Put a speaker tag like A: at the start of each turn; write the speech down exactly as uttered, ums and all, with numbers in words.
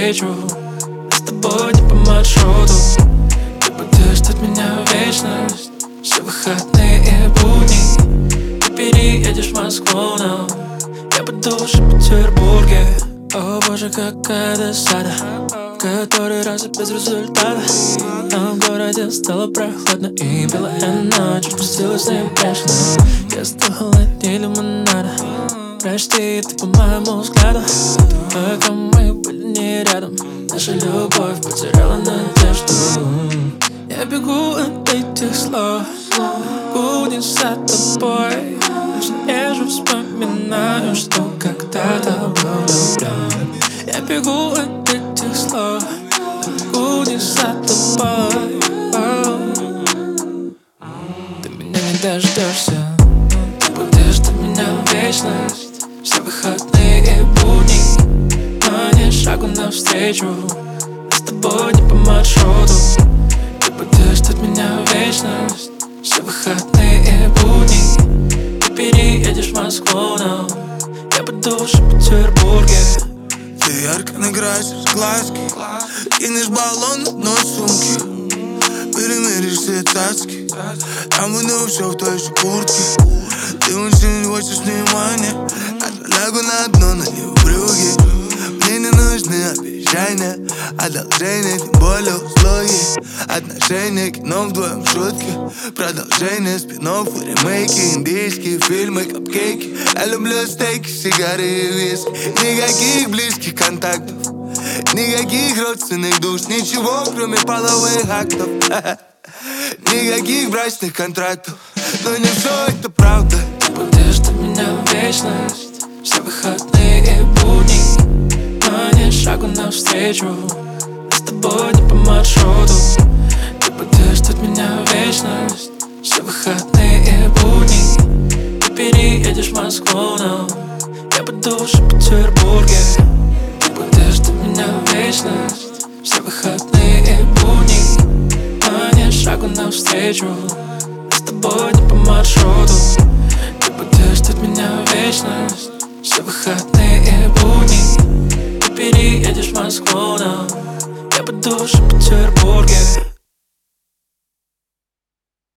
A: навстречу. Мы с тобой не по маршруту. Ты будешь от меня вечность. Все выходные и будни. Ты переедешь в Москву, но я буду уже в Петербурге. О боже, какая досада, который раз и без результата. Но в городе стало прохладно, и белая ночь спустилась на бешено. Я стал холоднее лимонада. Прости, ты по моему взгляду. Пока мы были не рядом, наша любовь потеряла надежду. Я бегу от этих слов, будет за тобой. Я же вспоминаю, что когда-то был влюблен. Я бегу от этих слов, будет за тобой. Ты меня не дождешься, ты будешь от меня вечность. Все выходные и будни, но не шагу навстречу. Мы с тобой не по маршруту. Ты будешь от меня вечность. Все выходные и будни. Ты переедешь в Москву, но я буду уже в Петербурге.
B: Ты ярко накрасишь глазки, кинешь баллон на дно сумки. Перемеришь все тачки, я буду все в той же куртке. Ты очень хочешь внимания, я лягу на дно, налью брюки. Мне не нужны обещания, одолжения, тем более услуги. Отношения, кино вдвоем, шутки. Продолжение спин-офф, ремейки, индийские фильмы, капкейки. Я люблю стейки, сигары и виски. Никаких близких контактов, никаких родственных душ, ничего кроме половых актов. Никаких брачных контрактов, но не все это правда.
A: Ты будешь от меня вечность. Все выходные и будни, но не шагу навстречу. Мы с тобой не по маршруту. Ты будешь от меня вечность. Все выходные и будни. Ты переедешь в Москву, но я буду уже в Петербурге. Ты будешь от меня вечность. Все выходные и будни, но не шагу навстречу. Мы с тобой не по маршруту. Ты будешь от меня вечность. Все выходные и будни. Ты переедешь в Москву, но я буду уже в Петербурге.